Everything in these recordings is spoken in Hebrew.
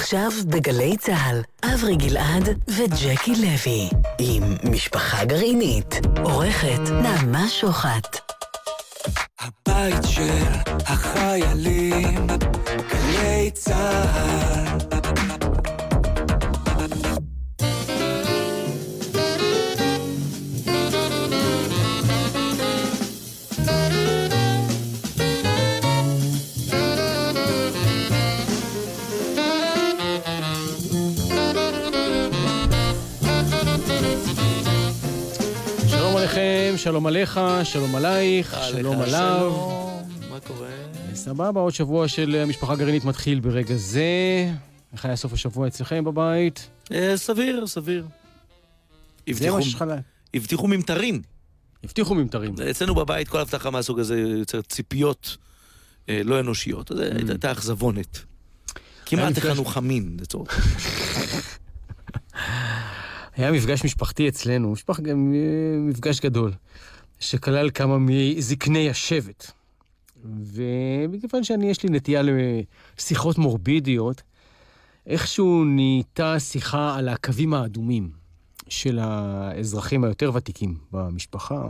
עכשיו בגלי צהל, אברי גלעד וג'קי לוי, עם משפחה גרעינית, עורכת נעמה שוחט. הבית של החיילים, גלי צהל. שלום עליך, שלום עלייך, שלום עליו. מה קורה? סבבה, עוד שבוע של משפחה גרעינית מתחיל ברגע זה. איך היה סוף השבוע אצלכם בבית? סביר. זה מה שחלה. הבטיחו ממטרים. הבטיחו ממטרים. אצלנו בבית כל הבטחה מהסוג הזה יוצר ציפיות לא אנושיות. אז הייתה אכזבונת. כמעט הכנו חמין, לצורך. היה מפגש משפחתי אצלנו, מפגש גדול, שכלל כמה מזקני השבט. ובכיוון יש לי נטייה לשיחות מורבידיות, איכשהו נהייתה שיחה על הקווים האדומים של האזרחים היותר ותיקים במשפחה.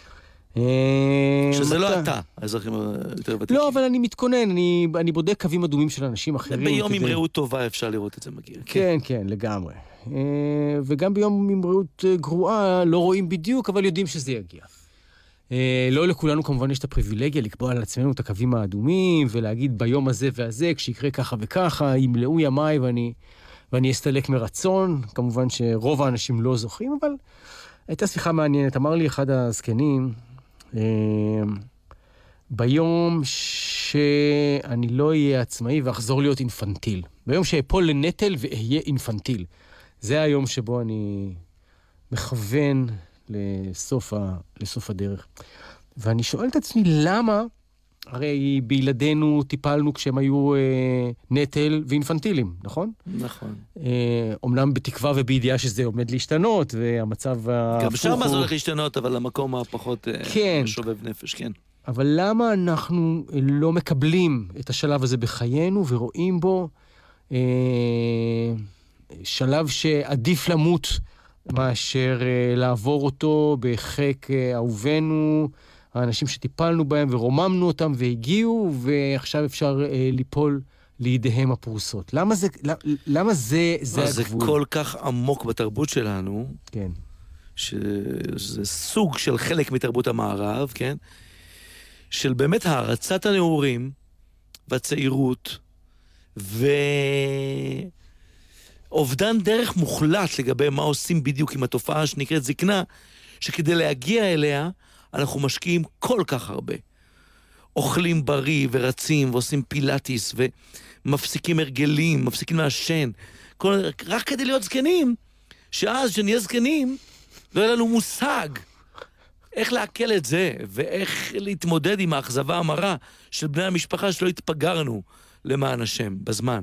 שזה לא אתה, האזרחים היותר ותיקים. לא, אבל אני מתכונן, אני בודק קווים אדומים של אנשים אחרים. ביום עם ראות טובה אפשר לראות את זה מגיע. כן, לגמרי. וגם ביום עם בריאות גרועה לא רואים בדיוק, אבל יודעים שזה יגיע. לא לכולנו כמובן יש את הפריבילגיה לקבוע על עצמנו את הקווים האדומים, ולהגיד ביום הזה והזה, כשיקרה ככה וככה, ימלאו ימיי ואני אסתלק מרצון. כמובן שרוב האנשים לא זוכים, אבל הייתה שיחה מעניינת. אמר לי אחד הזקנים, ביום שאני לא אהיה עצמאי ואחזור להיות אינפנטיל, ביום שאפול לנטל ואהיה אינפנטיל, זה היום שבו אני מכוון לסוף הדרך. ואני שואל את עצמי למה, הרי בילדינו טיפלנו כשהם היו נטל ואינפנטילים, נכון? נכון. אומנם בתקווה ובידיעה שזה עומד להשתנות, והמצב גם שם זה הולך להשתנות, אבל המקום הפחות משובב נפש, כן. אבל למה אנחנו לא מקבלים את השלב הזה בחיינו ורואים בו שלב שעדיף למות מאשר לעבור אותו בחק אהובנו, האנשים שטיפלנו בהם ורוממנו אותם והגיעו, ועכשיו אפשר ליפול לידיהם הפרוסות. למה זה הגבול? זה כל כך עמוק בתרבות שלנו, כן. שזה סוג של חלק מתרבות המערב, כן? של באמת הערצת הנעורים והצעירות אובדן דרך מוחלט לגבי מה עושים בדיוק עם התופעה שנקראת זקנה, שכדי להגיע אליה אנחנו משקיעים כל כך הרבה. אוכלים בריא ורצים ועושים פילאטיס ומפסיקים הרגלים, מפסיקים לעשן, רק כדי להיות זקנים, שאז שנהיה זקנים לא יהיה לנו מושג איך להקל את זה ואיך להתמודד עם האכזבה המרה של בני המשפחה שלא התפגרנו למען השם בזמן.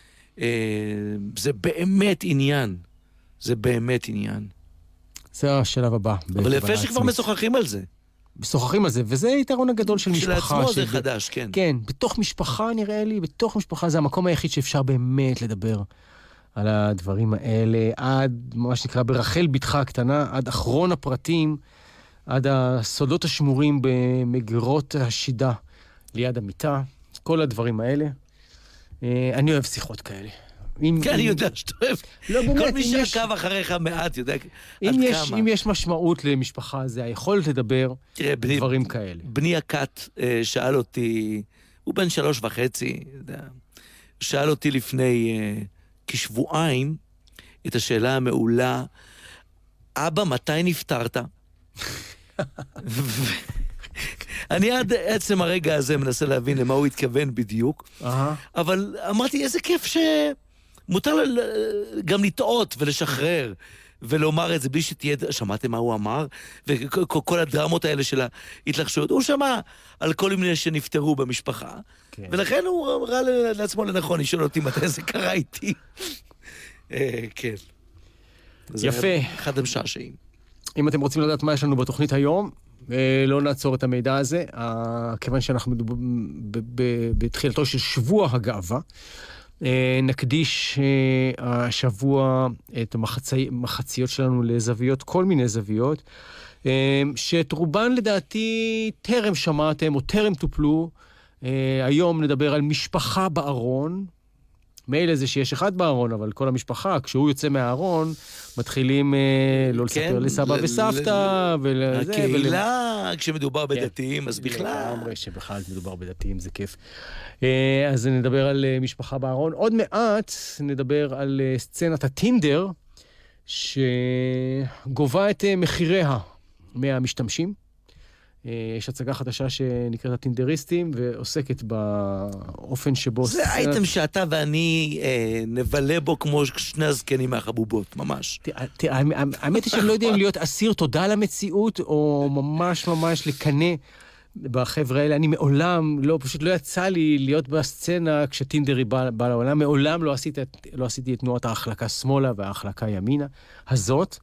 זה באמת עניין. זה באמת עניין. זה השלב הבא. אבל יפה שכבר משוחחים על זה. משוחחים על זה, וזה היתרון הגדול של משפחה. שלעצמו זה חדש, כן. כן, בתוך משפחה נראה לי, בתוך משפחה זה המקום היחיד שאפשר באמת לדבר על הדברים האלה, עד מה שנקרא ברחל בתך הקטנה, עד אחרון הפרטים, עד הסודות השמורים במגרות השידה ליד המיטה, כל הדברים האלה. אני אוהב שיחות כאלה. כן, אני יודע שאתה אוהב. כל מי שעקב אחריך מעט יודע עד כמה. אם יש משמעות למשפחה, זה היכולת לדבר דברים כאלה. בני הקט שאל אותי, הוא בן 3.5, שאל אותי לפני כשבועיים את השאלה המעולה, אבא, מתי נפטרת? אני עד עצם הרגע הזה מנסה להבין למה הוא התכוון בדיוק, אבל אמרתי, איזה כיף שמותר גם לטעות ולשחרר ולומר את זה בלי שתהיה, שמעתם מה הוא אמר? וכל הדרמות האלה של ההתלחשויות, הוא שמע על כל מיני שנפטרו במשפחה, ולכן הוא ראה לעצמו לנכון, לשאול אותי מתי זה קרה איתי. כן. יפה. אחד המשעשעים. אם אתם רוצים לדעת מה יש לנו בתוכנית היום, לא נעצור את המידע הזה, כיוון שאנחנו בתחילתו של שבוע הגאווה, נקדיש השבוע את המחציות שלנו לזוויות, כל מיני זוויות, שאת רובן לדעתי טרם שמעתם או טרם טופלו. היום נדבר על משפחה בארון. מילא זה שיש אחד בארון, אבל כל המשפחה, כשהוא יוצא מהארון, מתחילים לא לספר לסבא וסבתא, הקהילה, כשמדובר בדתיים, אז בכלל. לגמרי שבכלל מדובר בדתיים, זה כיף. אז נדבר על משפחה בארון. עוד מעט נדבר על סצנת הטינדר, שגובה את מחיריה מהמשתמשים. יש הצגה חדשה שנקראת הטינדריסטים, ועוסקת באופן שבו... זה אייטם שאתה ואני נבלה בו כמו שני הזקנים מהחבובות, ממש. האמת היא שאני לא יודע אם להיות אסיר תודה למציאות, או ממש ממש לקנה בחבר'ה האלה. אני מעולם, פשוט לא יצא לי להיות בסצנה כשטינדרי בא לעולם. מעולם לא עשיתי את תנועת ההחלקה שמאלה וההחלקה ימינה. הזאת.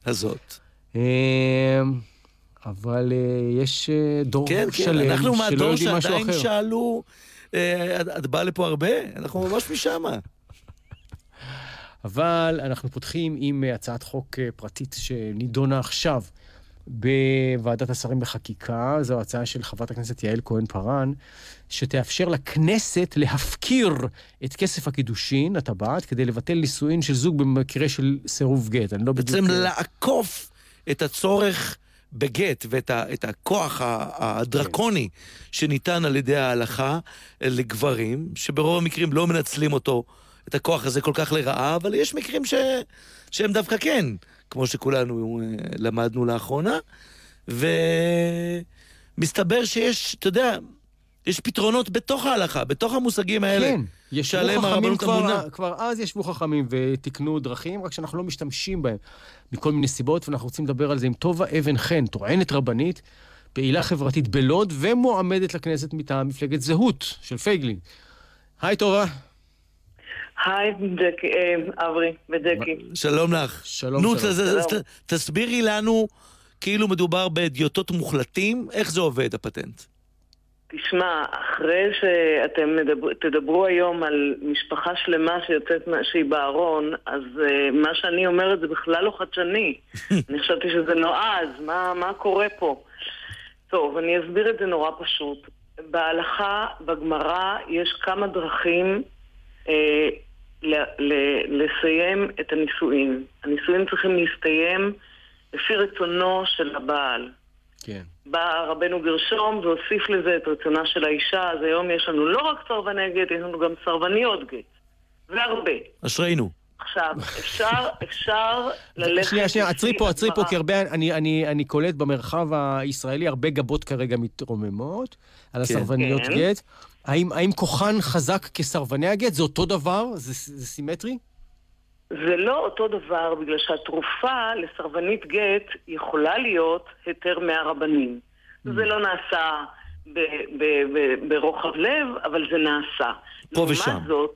אבל יש דור שלם שלא יודעים משהו אחר. אנחנו מהדור שעדיין שאלו, את באה לפה הרבה? אנחנו ממש משם. אבל אנחנו פותחים עם הצעת חוק פרטית שנידונה עכשיו בוועדת השרים בחקיקה. זו הצעה של חברת הכנסת יעל כהן-פארן, שתאפשר לכנסת להפקיר את כסף הקידושין, הטבעת, כדי לבטל נישואין של זוג במקרה של סירוב גט. בעצם לעקוף את הצורך בגט ואת הכוח הדרקוני שניתן על ידי ההלכה לגברים, שברוב המקרים לא מנצלים אותו, את הכוח הזה כל כך לרעה, אבל יש מקרים שהם דווקא כן, כמו שכולנו למדנו לאחרונה, ומסתבר שיש, אתה יודע, יש פתרונות בתוך ההלכה, בתוך המושגים האלה. כן, שעליהם הרבנות אמונה. כבר אז ישבו חכמים ותקנו דרכים, רק שאנחנו לא משתמשים בהם מכל מיני סיבות, ואנחנו רוצים לדבר על זה עם טובה אבן חן, טוענת רבנית, פעילה חברתית בלוד, ומועמדת לכנסת מטעם מפלגת זהות של פייגלין. היי טובה. היי ג'קי, אברי וג'קי. שלום לך. שלום. תסבירי לנו, כאילו מדובר באדיוטות מוחלטים, איך זה עובד הפטנט? תשמע, אחרי שאתם תדברו היום על משפחה שלמה שהיא בארון, אז מה שאני אומרת זה בכלל לא חדשני. אני חשבתי שזה נועז, מה קורה פה? טוב, אני אסביר את זה נורא פשוט. בהלכה, בגמרא, יש כמה דרכים לסיים את הנישואין. הנישואין צריכים להסתיים לפי רצונו של הבעל. כן. בא רבנו גרשום והוסיף לזה את רצונה של האישה. אז היום יש לנו לא רק סרבני גט, יש לנו גם סרבניות גט. והרבה. אשרינו. עכשיו, אפשר ללכת... שנייה, עצרי פה, כי הרבה, אני קולט במרחב הישראלי, הרבה גבות כרגע מתרוממות על הסרבניות גט. האם כוחן חזק כסרבני הגט? זה אותו דבר? זה סימטרי? זה לא אותו דבר, בגלל שהתרופה לסרבנית גט יכולה להיות היתר מהרבנים. זה לא נעשה ברוחב לב, אבל זה נעשה. פה ושם. לעומת זאת,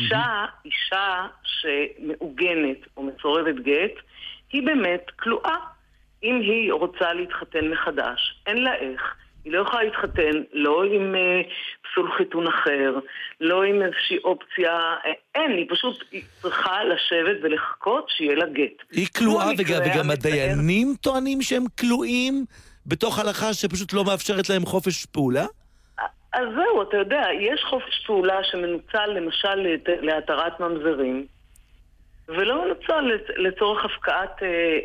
אישה שמעוגנת או מסורבת גט, היא באמת כלואה. אם היא רוצה להתחתן מחדש, אין לה איך. היא לא יכולה להתחתן, לא עם פסול חיתון אחר, לא עם איזושהי אופציה, אין, היא פשוט צריכה לשבת ולחכות שיהיה לה גט. היא כלואה, וגם הדיינים טוענים שהם כלואים בתוך הלכה שפשוט לא מאפשרת להם חופש פעולה? אז זהו, אתה יודע, יש חופש פעולה שמנוצל למשל להתרת ממזרים, ולא מנוצל לצורך הפקעת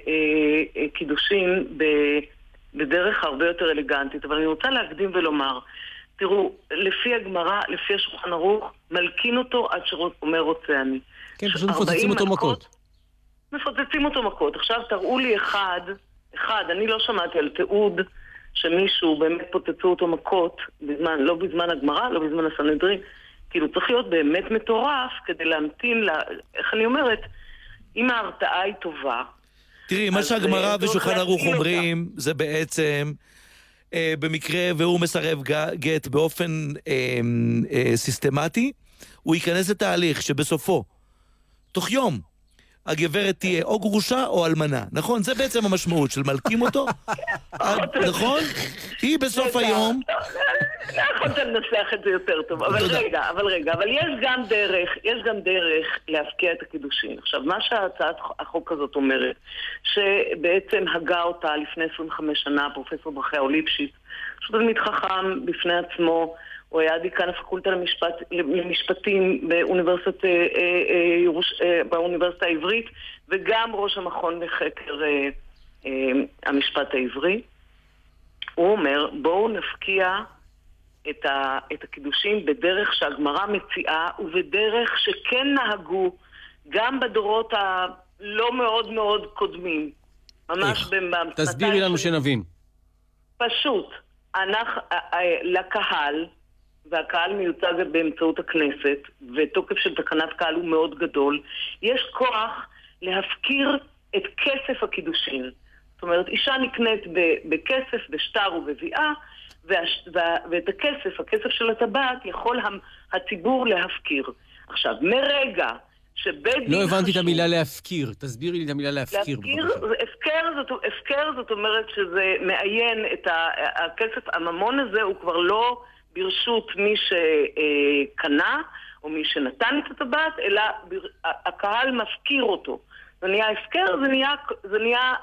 קידושין בדרך הרבה יותר אלגנטית. אבל אני רוצה להקדים ולומר, תראו, לפי הגמרא, לפי השולחן ערוך, מלקין אותו עד שאומר רוצה אני. כן, פשוט מפוצצים אותו מכות. מפוצצים אותו מכות. עכשיו תראו לי אחד, אני לא שמעתי על תיעוד שמישהו באמת פוצצו אותו מכות, לא בזמן הגמרא, לא בזמן הסנהדרין. כאילו צריך להיות באמת מטורף כדי להמתין, איך אני אומרת, אם ההרתעה היא טובה. תראי, מה שהגמרא ושולחן ערוך אומרים, זה בעצם, במקרה והוא מסרב גט באופן סיסטמטי, הוא ייכנס לתהליך שבסופו, תוך יום, הגברת תהיה או גרושה או אלמנה, נכון? זה בעצם המשמעות של מלכים אותו, נכון? היא בסוף היום... לא יכולת לנסח את זה יותר טוב, אבל רגע, אבל יש גם דרך להפקיע את הקידושין. עכשיו, מה שהצעת החוק הזאת אומרת, שבעצם הגה אותה לפני 25 שנה, פרופסור ברכיהו ליפשיץ, שהוא תלמיד חכם בפני עצמו, הוא היה דיקן הפקולטה למשפטים באוניברסיטה העברית, וגם ראש המכון לחקר המשפט העברי. הוא אומר, בואו נפקיע את הקידושים בדרך שהגמרא מציעה, ובדרך שכן נהגו גם בדורות הלא מאוד מאוד קודמים. ממש תסבירי לנו שנבין. פשוט, לקהל, והקהל מיוצג באמצעות הכנסת, ותוקף של תקנת קהל הוא מאוד גדול, יש כוח להפקיר את כסף הקידושין. זאת אומרת, אישה נקנית בכסף, בשטר ובביאה, ואת הכסף של הטבעת יכול הציבור להפקיר. עכשיו, מרגע שבית דין לא הבנתי את המילה להפקיר, תסבירי לי את המילה להפקיר. הפקר זאת אומרת שזה מעיין את הכסף, הממון הזה הוא כבר לא ברשות מי שקנה או מי שנתן את הטבעת, אלא הקהל מפקיר אותו. זה נהיה הפקר, זה נהיה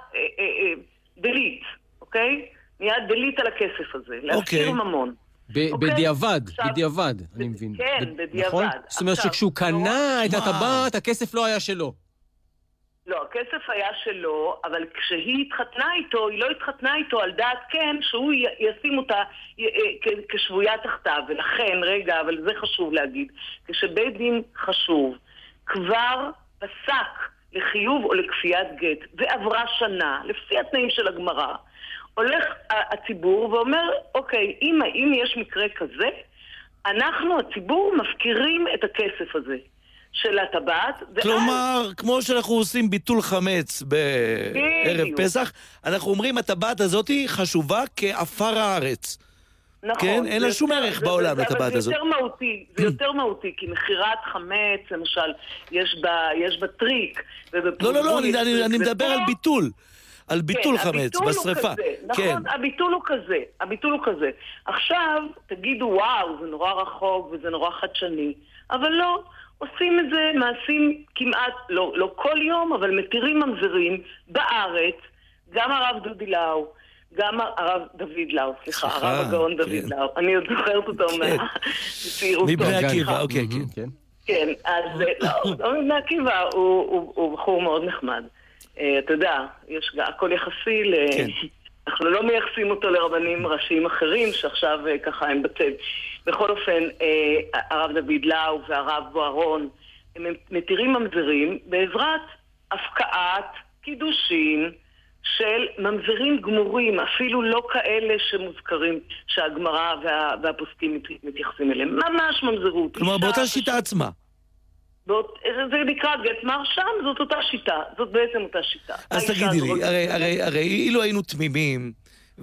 דלית, אוקיי? נהיה דלית על הכסף הזה, להפקיר ממון. בדיעבד, אני מבין. כן, בדיעבד. זאת אומרת שכשהוא קנה את הטבעת, הכסף לא היה שלו. לא, הכסף היה שלו, אבל כשהיא התחתנה איתו, היא לא התחתנה איתו על דעת כן, שהוא ישים אותה כשבויה תחתיו. ולכן, רגע, אבל זה חשוב להגיד, כשבית דין חשוב, כבר פסק לחיוב או לכפיית גט, ועברה שנה, לפי התנאים של הגמרא, הולך הציבור ואומר, אוקיי, אם יש מקרה כזה, אנחנו, הציבור, מפקירים את הכסף הזה של הטבעת. כלומר, כמו שאנחנו עושים ביטול חמץ בערב פסח, אנחנו אומרים, הטבעת הזאת היא חשובה כאפר הארץ. נכון. כן? אין לה שום ערך בעולם, הטבעת הזאת. זה יותר מהותי, כי מחירת חמץ, למשל, יש בה טריק. לא, אני מדבר על ביטול. על ביטול חמץ, בשריפה. נכון, הביטול הוא כזה. עכשיו, תגידו, וואו, זה נורא רחוק וזה נורא חדשני. אבל לא, עושים את זה מעשים כמעט, לא כל יום, אבל מתירים ממזרים בארץ, גם הרב דודי לאו, גם הרב דוד לאו, סליחה, הרב הגאון דוד לאו. אני עוד זוכרת אותו מצעירותו. מבני עקיבא, אוקיי, כן. כן, אז לא מבני עקיבא, הוא בחור מאוד נחמד. אתה יודע, הכל יחסי אנחנו לא מייחסים אותו לרבנים ראשיים אחרים שעכשיו ככה הם בצד. בכל אופן, הרב דוד לאו והרב בוארון הם מתירים ממזרים בעזרת הפקעת קידושין של ממזרים גמורים, אפילו לא כאלה שמוזכרים שהגמרא והפוסקים מתייחסים אליהם. ממש ממזרות. כלומר, באותה שיטה עצמה. זה נקרא גט מרשם, זאת אותה שיטה, זאת בעצם אותה שיטה. אז תגידי לי, הרי אילו היינו תמימים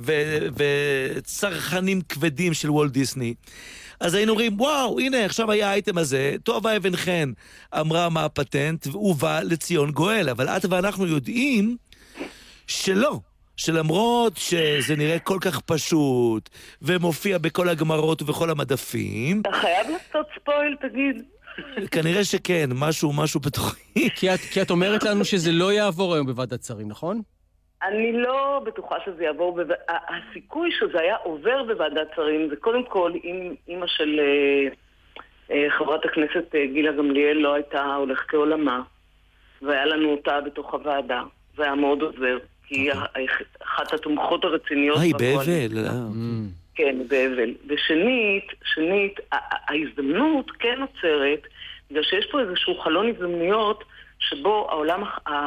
וצרכנים כבדים של וולט דיסני, אז היינו אומרים, וואו, הנה, עכשיו היה האייטם הזה, טוב אבן חן אמרה מה הפטנט, ובא לציון גואל, אבל את ואנחנו יודעים שלא. שלמרות שזה נראה כל כך פשוט, ומופיע בכל הגמרות ובכל המדפים... אתה חייב לעשות ספויל, תגיד. כנראה שכן, משהו בתוכי. כי את אומרת לנו שזה לא יעבור היום בוועדת שרים, נכון? אני לא בטוחה שזה יעבור, הסיכוי שזה היה עובר בוועדת שרים, זה קודם כל, אם אמא של חברת הכנסת גילה גמליאל לא הייתה הולך כעולמה, והיה לנו אותה בתוך הוועדה, זה היה מאוד עוזר, כי היא אחת התומכות הרציניות. היא באבל. כן, באבל. ושנית, ההזדמנות כן נוצרת, בגלל שיש פה איזשהו חלון הזדמנויות, שבו העולם,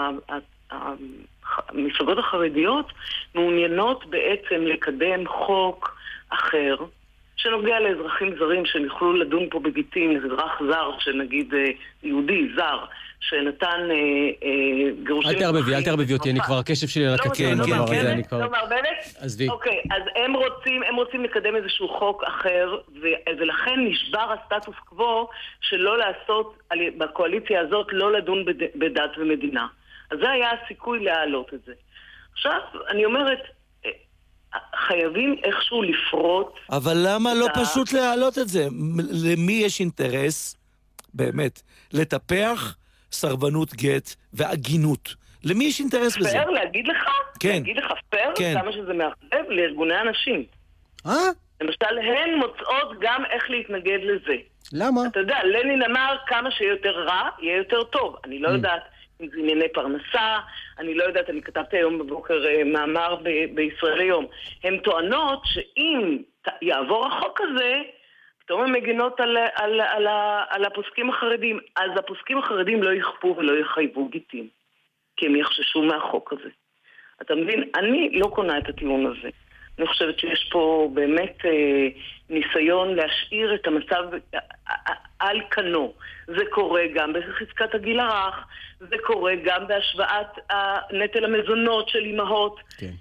המפלגות החרדיות מעוניינות בעצם לקדם חוק אחר, שנוגע לאזרחים זרים שיוכלו לדון פה בגיטין, אזרח זר, שנגיד יהודי זר, שנתן גירושים... אל תערבבי אותי, אני כבר הקשב שלי על הקצה. לא מערבבת? אוקיי, אז הם רוצים לקדם איזשהו חוק אחר, ולכן נשבר הסטטוס קוו שלא לעשות, בקואליציה הזאת, לא לדון בדת ומדינה. אז זה היה הסיכוי להעלות את זה. עכשיו, אני אומרת, חייבים איכשהו לפרוט... אבל למה לא פשוט להעלות את זה? למי יש אינטרס, באמת, לטפח סרבנות גט והגינות? למי יש אינטרס בזה? פייר להגיד לך? כן. להגיד לך פייר? כן. כמה שזה מאכזב לארגוני הנשים. למשל, הן מוצאות גם איך להתנגד לזה. למה? אתה יודע, לנין אמר כמה שיהיה יותר רע, יהיה יותר טוב. אני לא יודעת אם זה ענייני פרנסה, אני לא יודעת, אני כתבתי היום בבוקר מאמר בישראל היום. הן טוענות שאם יעבור החוק הזה, פתאום הן מגינות על הפוסקים החרדים. אז הפוסקים החרדים לא יכפו ולא יחייבו גיטים, כי הם יחששו מהחוק הזה. אתה מבין? אני לא קונה את הטיעון הזה. אני חושבת שיש פה באמת ניסיון להשאיר את המצב על כנו. זה קורה גם בחזקת הגיל הרך, זה קורה גם בהשוואת נטל המזונות של אמהות, כן.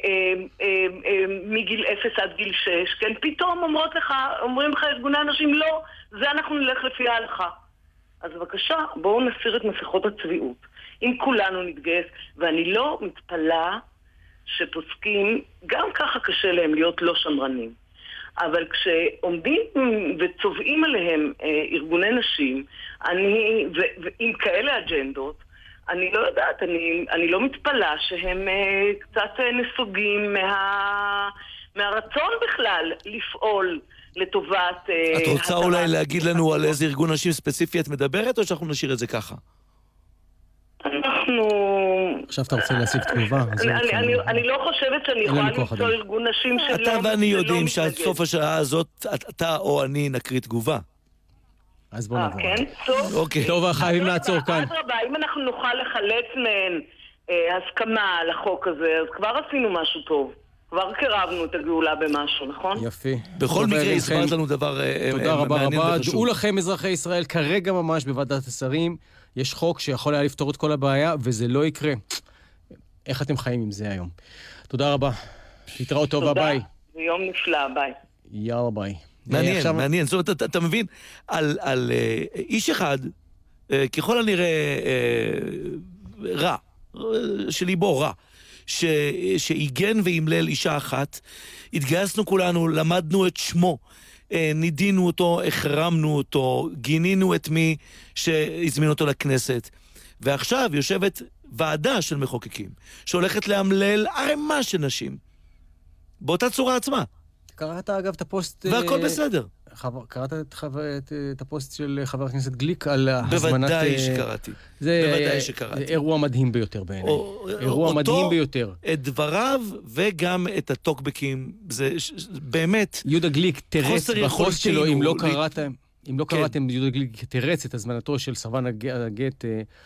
מגיל 0 עד גיל 6, כן? פתאום אומרים לך ארגוני אנשים, לא, זה אנחנו נלך לפי ההלכה. אז בבקשה, בואו נסיר את מסכות הצביעות. אם כולנו נתגייס, ואני לא מתפלאה שפוסקים, גם ככה קשה להם להיות לא שמרנים. אבל כשעומדים וצובעים עליהם ארגוני נשים, ועם כאלה אג'נדות, אני לא יודעת, אני לא מתפלאה שהם קצת נסוגים מהרצון בכלל לפעול לטובת... את רוצה אולי להגיד לנו על איזה ארגון נשים ספציפי את מדברת, או שאנחנו נשאיר את זה ככה? עכשיו אתה רוצה להשיג תגובה? אני לא חושבת שאני יכולה למצוא ארגון נשים שלא... אתה ואני יודעים שעד סוף השעה הזאת אתה או אני נקריא תגובה. אז בוא נעבור. כן? טוב. טוב, חייבים לעצור כאן. אם אנחנו נוכל לחלץ מהן הסכמה לחוק הזה, אז כבר עשינו משהו טוב. כבר קרבנו את הגאולה במשהו, נכון? יפה. בכל מקרה הסברת לנו דבר מעניין וחשוב. תודה רבה. דעו לכם, אזרחי ישראל, כרגע ממש בוועדת השרים, יש חוק שיכול היה לפתור את כל הבעיה, וזה לא יקרה. איך אתם חיים עם זה היום? תודה רבה. תתראות טובה, ביי. תודה, יום נפלא, ביי. יאללה, ביי. מעניין. זאת אומרת, אתה מבין, על איש אחד, ככל הנראה רע, שליבו רע, שהיגן והמלל אישה אחת, התגייסנו כולנו, למדנו את שמו, נידינו אותו, החרמנו אותו, גינינו את מי שהזמין אותו לכנסת. ועכשיו יושבת ועדה של מחוקקים, שהולכת להמלל ערימה של נשים, באותה צורה עצמה. קראת אגב את הפוסט... והכל בסדר. קראת את הפוסט של חבר הכנסת גליק על הזמנת... בוודאי שקראתי. בוודאי שקראתי. זה אירוע מדהים ביותר בעיניי. אירוע מדהים ביותר. את דבריו וגם את הטוקבקים. זה באמת... יהודה גליק תרץ בפוסט שלו, אם לא קראתם, יהודה גליק תרץ את הזמנתו של סרבן הגט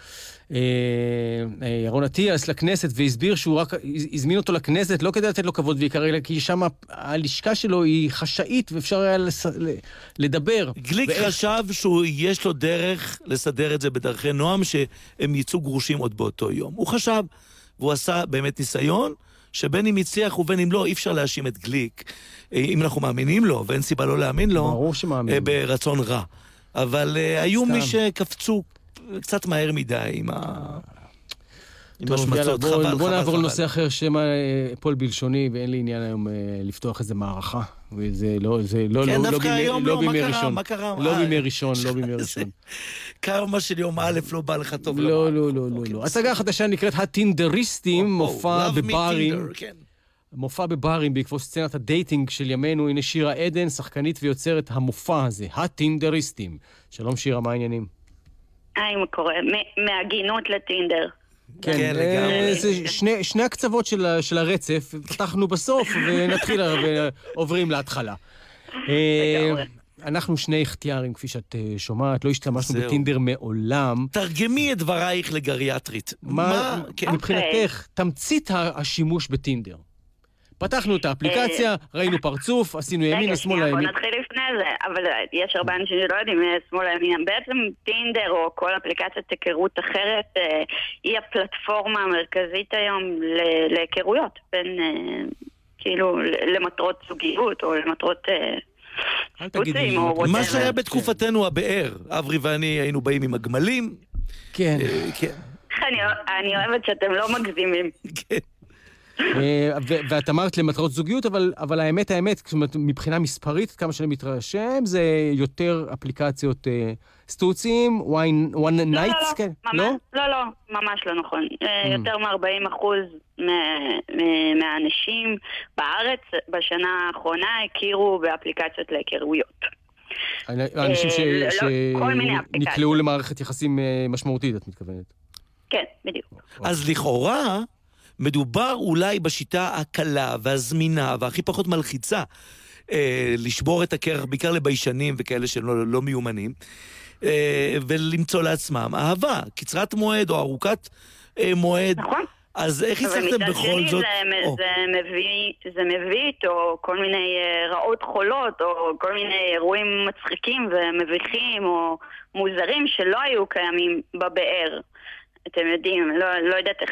ירון אטיאס לכנסת, והסביר שהוא רק הזמין אותו לכנסת, לא כדי לתת לו כבוד ויקר, אלא כי שם הלשכה שלו היא חשאית, ואפשר היה לדבר. גליק חשב שיש לו דרך לסדר את זה בדרכי נועם, שהם יצאו גרושים עוד באותו יום. הוא חשב, והוא עשה באמת ניסיון, שבין אם הצליח ובין אם לא, אי אפשר להאשים את גליק, אם אנחנו מאמינים לו, ואין סיבה לא להאמין לו, ברצון רע. אבל היו מי שקפצו קצת מהר מדי עם השמצות. בוא נעבור לנושא אחר שמה פול בלשוני, ואין לי עניין היום לפתוח איזה מערכה, וזה לא בימי ראשון. לא בימי ראשון. קרמה של יום א' לא בא לך טוב. לא. הצגה חדשה נקראת הטינדריסטים, מופע בברים בעקבות סצנת הדייטינג של ימינו. הנה שירה עדן, שחקנית ויוצרת המופע הזה, הטינדריסטים. שלום שירה, מה העניינים? מה קורה? מהגינות לטינדר. כן, זה שני הקצוות של הרצף, פתחנו בסוף ונתחיל ועוברים להתחלה. אנחנו שני אכתיארים, כפי שאת שומעת, לא השתמשנו בטינדר מעולם. תרגמי את דברייך לגריאטרית. מבחינתך, תמצית השימוש בטינדר. פתחנו את האפליקציה, ראינו פרצוף, עשינו ימין, שמאלה, ימין. בוא נתחיל לפני זה, אבל יש הרבה אנשים שלא יודעים שמאלה, ימין. בעצם טינדר או כל אפליקציית היכרות אחרת, היא הפלטפורמה המרכזית היום להיכרויות, בין כאילו למטרות זוגיות או למטרות סטוצים או ווטאבר. מה שהיה בתקופתנו הבאר, אברי ואני היינו באים עם הגמלים. כן. אני אוהבת שאתם לא מגזימים. כן. ואת אמרת למטרות זוגיות, אבל האמת, מבחינה מספרית, כמה שאני מתרשם, זה יותר אפליקציות סטוצים, one nights, כן? לא, ממש לא נכון. יותר מ-40% מהאנשים בארץ בשנה האחרונה הכירו באפליקציות להיכרויות. האנשים שנקלעו למערכת יחסים משמעותית, את מתכוונת? כן, בדיוק. אז לכאורה מדובר אולי בשיטה הקלה והזמינה והכי פחות מלחיצה לשבור את הקרח, בעיקר לביישנים וכאלה שהם לא מיומנים, ולמצוא לעצמם אהבה, קצרת מועד או ארוכת מועד. נכון. אז איך הצלחתם בכל זאת? זה מביא איתו כל מיני רעות חולות, או כל מיני אירועים מצחיקים ומביכים, או מוזרים שלא היו קיימים בבאר. אתם יודעים, לא יודעת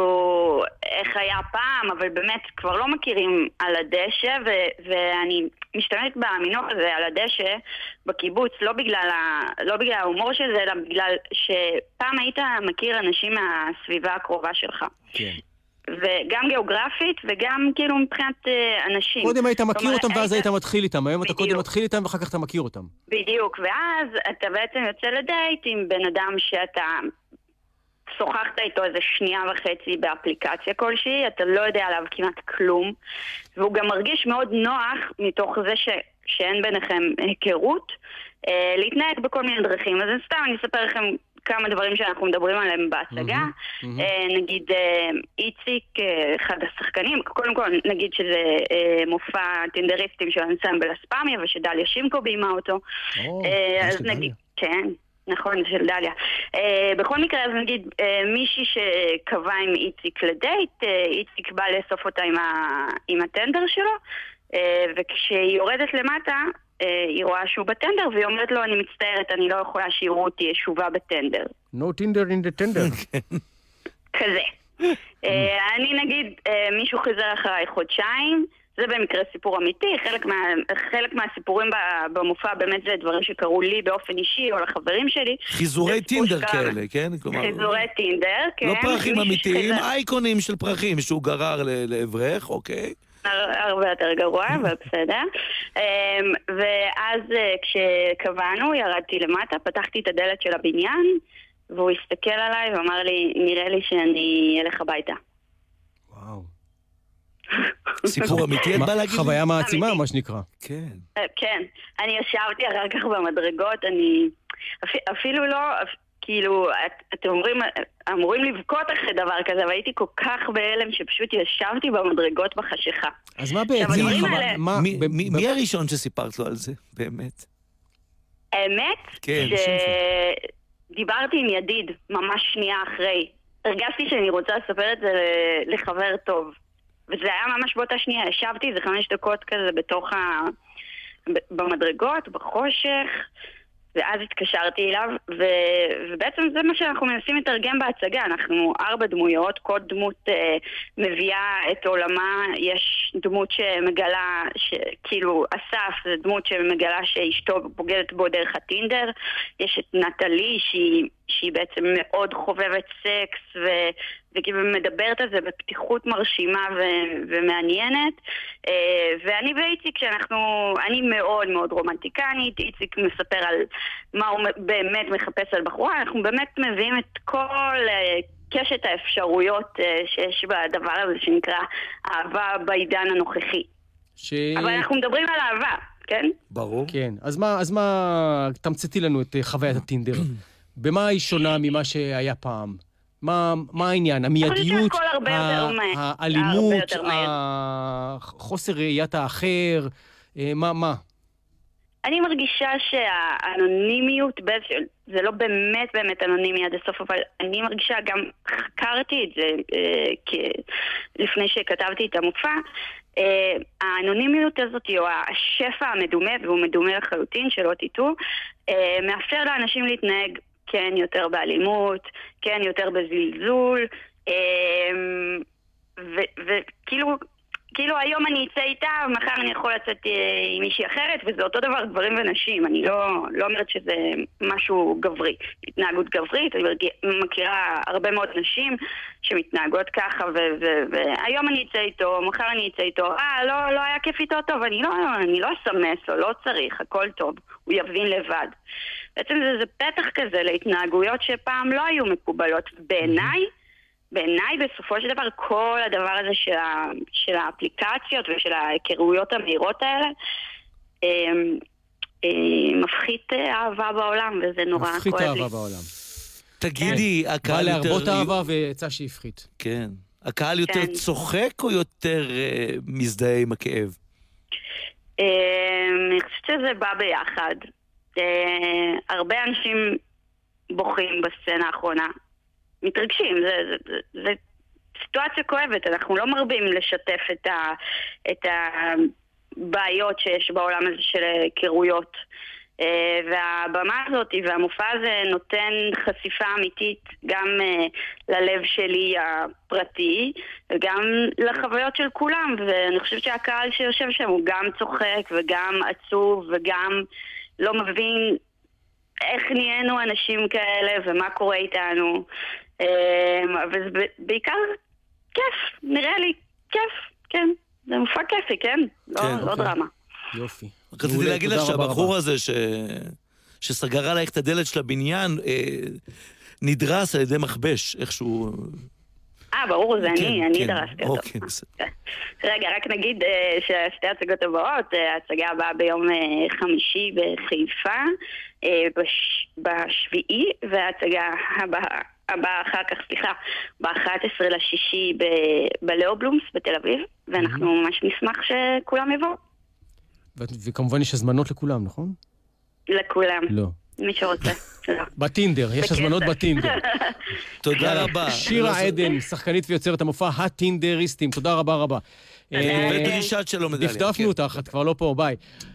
איך היה פעם, אבל באמת כבר לא מכירים על הדשא, ואני משתמשת במינוח הזה על הדשא בקיבוץ, לא בגלל ההומור של זה, אלא בגלל שפעם היית מכיר אנשים מהסביבה הקרובה שלך. כן. וגם גיאוגרפית וגם כאילו מבחינת אנשים. קודם היית מכיר אותם ואז היית מתחיל איתם, היום אתה קודם מתחיל איתם ואחר כך אתה מכיר אותם. בדיוק, ואז אתה בעצם יוצא לדייט עם בן אדם שאתה שוחחת איתו איזה שנייה וחצי באפליקציה כלשהי, אתה לא יודע עליו כמעט כלום, והוא גם מרגיש מאוד נוח מתוך זה שאין ביניכם היכרות, להתנהג בכל מיני דרכים. אז סתם אני אספר לכם כמה דברים שאנחנו מדברים עליהם בהצגה. נגיד איציק, אחד השחקנים, קודם כל נגיד שזה מופע טינדריסטים של אנסמבל אספמיה, ושדליה שימקו בימה אותו. אז נגיד, כן. נכון, של דליה. בכל מקרה, אז נגיד, מישהי שקבע עם איציק לדייט, איציק בא לאסוף אותה עם הטנדר שלו, וכשהיא יורדת למטה, היא רואה שהוא בטנדר, והיא אומרת לו, אני מצטערת, אני לא יכולה שיראו אותי ישובה בטנדר. No tinder in the tender. כזה. אני נגיד, מישהו חזר אחריי חודשיים, זה במקרה סיפור אמיתי, חלק מהסיפורים במופע באמת זה דברים שקרו לי באופן אישי או לחברים שלי. חיזורי טינדר כאלה, כן? חיזורי טינדר, כן. לא פרחים אמיתיים, אייקונים של פרחים שהוא גרר לאברך, אוקיי. הרבה יותר גרוע, אבל בסדר. ואז כשקבענו, ירדתי למטה, פתחתי את הדלת של הבניין, והוא הסתכל עליי ואמר לי, נראה לי שאני אלך הביתה. וואו. סיפור אמיתי, את בא להגיד לי? חוויה מעצימה, מה שנקרא. כן. כן. אני ישבתי אחר כך במדרגות, אני אפילו לא, כאילו, אתם אמורים לבכות אחרי דבר כזה, והייתי כל כך בהלם שפשוט ישבתי במדרגות בחשיכה. אז מה בעצם? מי הראשון שסיפרת לו על זה, באמת? האמת? כן. דיברתי עם ידיד, ממש שנייה אחרי. הרגשתי שאני רוצה לספר את זה לחבר טוב. וזה היה ממש באותה שנייה, ישבתי, זה 5 דקות כזה במדרגות, בחושך, ואז התקשרתי אליו, ובעצם זה מה שאנחנו מנסים לתרגם בהצגה. אנחנו 4 דמויות, כל דמות מביאה את עולמה, יש דמות שמגלה, כאילו אסף זה דמות שמגלה שאשתו בוגדת בו דרך הטינדר, יש את נטלי שהיא בעצם מאוד חובבת סקס וכאילו מדברת על זה בפתיחות מרשימה ומעניינת, ואני ואיציק אני מאוד מאוד רומנטיקנית, איציק מספר על מה הוא באמת מחפש על בחורה, אנחנו באמת מביאים את כל קשת האפשרויות שיש בדבר הזה שנקרא אהבה בעידן הנוכחי. אבל אנחנו מדברים על אהבה, כן? ברור. כן, אז מה תמצתי לנו את חוויית הטינדר? במה היא שונה ממה שהיה פעם? מה העניין? המיידיות, האלימות, חוסר ראיית האחר, מה? אני מרגישה שהאנונימיות, זה לא באמת אנונימי עד הסוף, אבל אני מרגישה, גם חקרתי את זה לפני שכתבתי את המופע, האנונימיות הזאת, או השפע המדומה, והוא מדומה לחלוטין, שלא תיתו, מאפשר לאנשים להתנהג כן יותר באלימות, כן יותר בזלזול, וכאילו היום אני אצא איתה, מחר אני יכול לצאת עם מישהי אחרת, וזה אותו דבר גברים ונשים. אני לא אומרת שזה משהו גברי, התנהגות גברית. אני מכירה הרבה מאוד נשים שמתנהגות ככה, והיום אני אצא איתו, מחר אני אצא איתו, לא היה כיף איתו טוב, אני לא אסמס לו, לא צריך, הכל טוב, הוא יבין לבד. בעצם זה פתח כזה להתנהגויות שפעם לא היו מקובלות. בעיניי בסופו של דבר כל הדבר הזה של האפליקציות ושל ההיכרויות המהירות האלה מפחית אהבה בעולם, וזה נורא כואב לי. מפחית אהבה בעולם. תגידי, הקהל יותר... בא להרבות אהבה ויצא שהפחית. כן. הקהל יותר צוחק או יותר מזדהה עם הכאב? אני חושבת שזה בא ביחד. הרבה אנשים בוכים בסצנה האחרונה. מתרגשים, זה סיטואציה כואבת, אנחנו לא מרבים לשתף את הבעיות שיש בעולם הזה של היכרויות, והבמה הזאת והמופע הזה נותן חשיפה אמיתית גם ללב שלי הפרטי וגם לחוויות של כולם, ואני חושבת שהקהל שיושב שם הוא גם צוחק וגם עצוב וגם לא מבין איך נהיינו אנשים כאלה ומה קורה איתנו, אבל זה בעיקר כיף, נראה לי כיף, כן, זה מופע כיפי, כן? לא דרמה. יופי. רציתי להגיד לך שהבחור הזה שסגר עלייך את הדלת של הבניין נדרס על ידי מכבש, איכשהו... ברור, זה אני דרסתי אותו. אוקיי, בסדר. רגע, רק נגיד ששתי הצגות הבאות, ההצגה הבאה ביום חמישי בחיפה, בשביעי, וההצגה הבאה אחר כך, ב-11 לשישי בלאובלומס בתל אביב, ואנחנו ממש נשמח שכולם יבואו. וכמובן יש הזמנות לכולם, נכון? לכולם. לא. מי שרוצה. בטינדר, יש הזמנות בטינדר. תודה רבה. שירה עדן, שחקנית ויוצרת המופע הטינדריסטים, תודה רבה רבה. ודרישת שלו מדליה. דפדפנו אותך, את כבר לא פה, ביי.